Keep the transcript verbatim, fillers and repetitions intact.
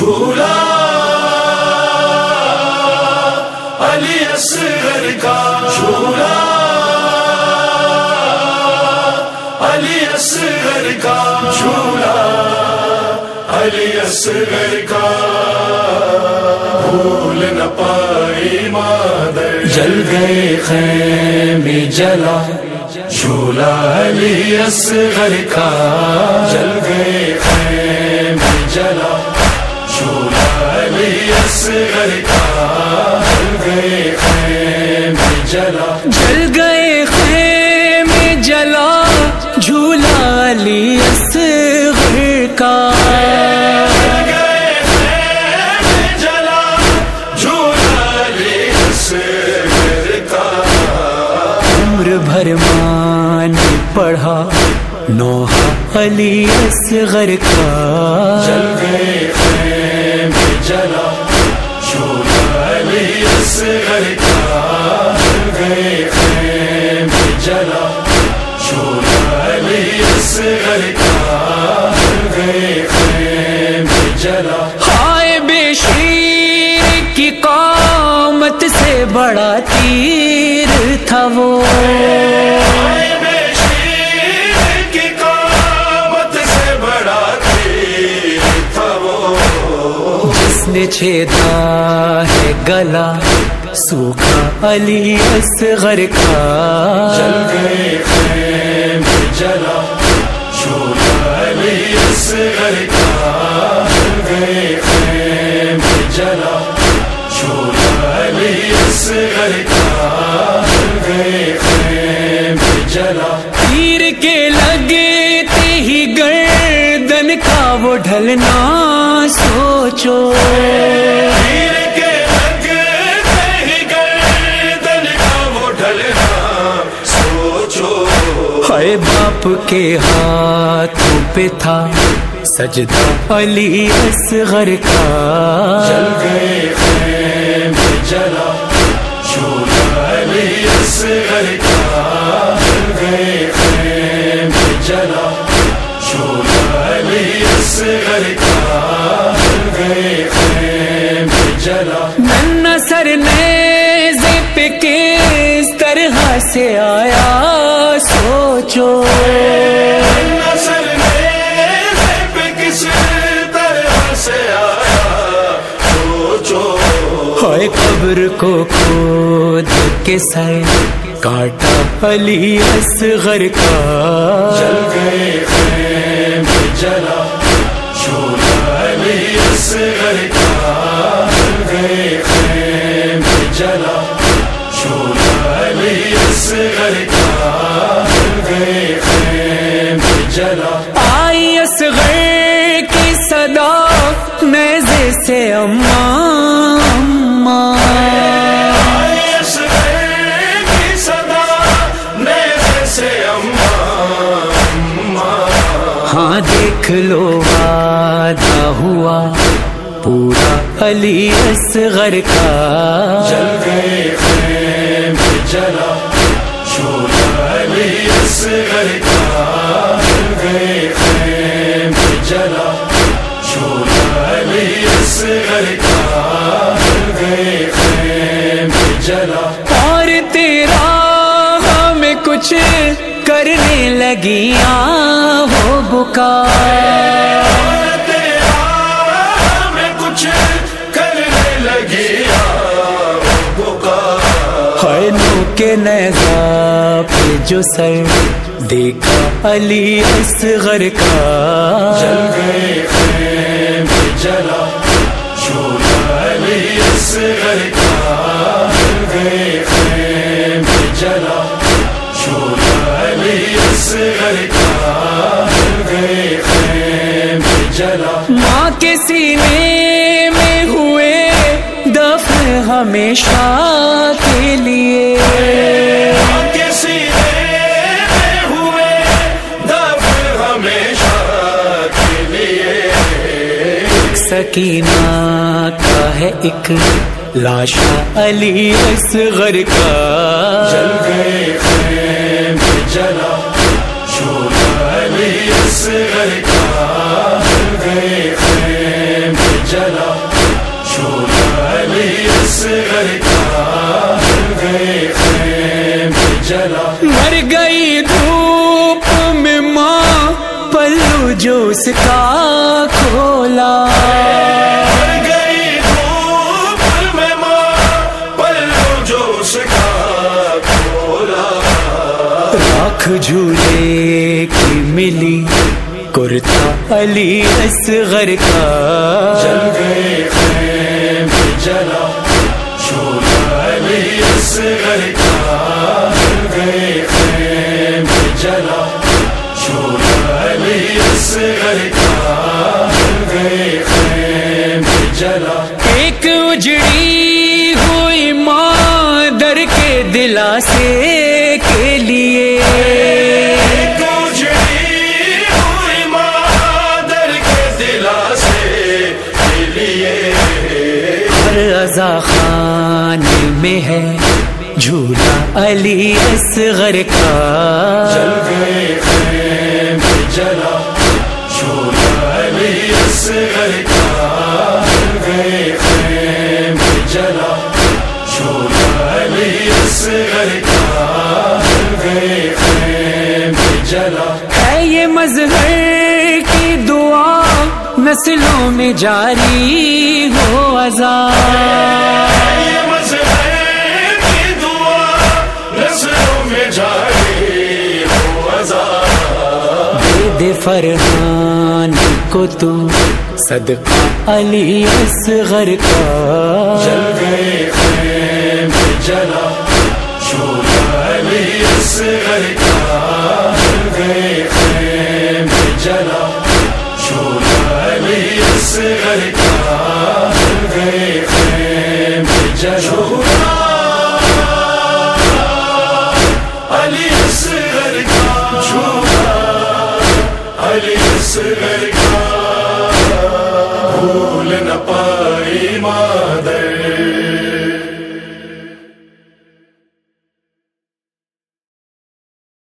جھولا علی اصغر کا جھولا علی اصغر کا جھولا علی اصغر کا بھول نہ پائی مادر جل گئے خیمے جلا جھولا علی اصغر کا جل گئے خیمے جلا جھولا علی اصغر کا جل گئے خیمے جلا جل گئے خیمے جلا جھولا علی اصغر کا جل گئے خیمے جلا جھولا علی اصغر کا عمر بھر مان پڑھا نوحہ علی اصغر کا جل گئے خیمے جلا جھولا علی اصغر کا جل گئے خیمے جلا جھولا علی اصغر کا جل گئے خیمے جلا ہائے بے شیر کی قامت سے بڑا تیر تھا وہ بے شیر کی قامت سے بڑا تیر تھا وہ جس نے چھیدا ہے گلا سوکھا علی اصغر کا جل گئے خیمے جلا جھولا علی اصغر کا جل گئے خیمے جلا جھولا علی اصغر کا جل گئے خیمے جلا تیر کے لگتے ہی گردن کا وہ ڈھلنا سوچو تیر کے لگتے ہی گردن کا وہ ڈھلنا سوچو ہائے باپ کے ہاتھوں پہ تھا سجدہ علی اصغر کا جل گئے خیمے جلا جھولا علی اصغر کا جل گئے خیمے جلا جھولا علی اصغر کا جل گئے خیمے جلا ننھا سر نیزے پہ کس طرح سے آیا سوچو نسل نیزے پہ کس طرح سے آیا سوچو ہائے قبر کو کھود کے سر کاٹا علی اصغر کا جل گئے خیمے جلا جھولا علی اصغر کا جل گئے خیمے جلا جھولا علی اصغر کا جل گئے خیمے جلا آئی اصغر کی صدا نیزے سے اماں اماں ہاں دیکھ لو وعدہ ہوا پورا علی اصغر کا جل گئے خیمے جلا جھولا علی اصغر کا جل گئے خیمے جلا جھولا علی اصغر کا جل گئے خیمے جلا اور تیرا ہمیں کچھ کرنے لگیاں ہو بکا ہے نو کے نیزہ پہ جو سر دیکھا علی اصغر کا جل گئے خیمے جلا جھولا علی اصغر کا جل گئے خیمے جلا جھولا علی اصغر کا جل گئے خیمے جلا ماں کے سینے میں ہوئے دفن ہمیشہ کے لیے ماں کے سینے میں ہوئے دفن ہمیشہ کے لیے ایک سکینہ کا ہے ایک لاشا علی اصغر کا جل گئے خیمے جلا جھولا علی اصغر کا جل گئے خیمے جلا جلا مر گئی دھوپ میں ماں پلو جو اس کا کھولا مر گئی دھوپ میں ماں پلو جو اس کا کھولا راکھ جھولے کی ملی کرتا علی اصغر کا جل گئے خیم پہ جلا جھولا علی اصغر کا جل گئے خیم پہ جلا جھولا علی اصغر کا جل گئے خیم پہ جلا ایک اجڑی ہوئی ماں در کے دلاسے کے لیے رضا خان میں ہے جھولا علی اصغر کا جل گئے خیم پہ جلا جھولا علی اصغر کا جل گئے خیم پہ جلا جھولا علی اصغر کا جل گئے خیم پہ جلا ہے یہ مظہر کی دعا نسلوں میں جاری ہو عذاب یہ مظہر کی دعا نسلوں میں جاری ہو عذاب دے دے فرحان کو تو صدقہ علی اصغر کا جل گئے خیم پہ جلا جھولا علی اصغر کا جل گئے خیم پہ جلا جھولا علی اصغر کا جل گئے خیم پہ جلا علی اصغر کا جھولا علی اصغر کا بھول نہ پائی مادر